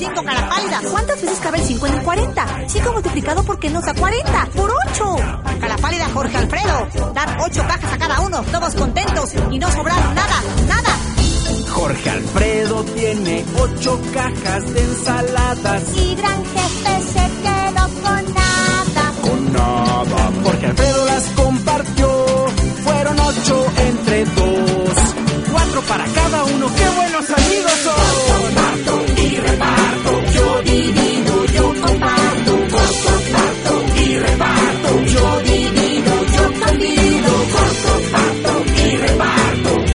5 cara pálida. ¿Cuántas veces cabe el 5 en el 40? 5 multiplicado por qué nos da 40. ¡Por 8! Cara pálida, Jorge Alfredo. Dar 8 cajas a cada uno, todos contentos y no sobrar nada, nada. Jorge Alfredo tiene 8 cajas de ensaladas. Y gran jefe se queda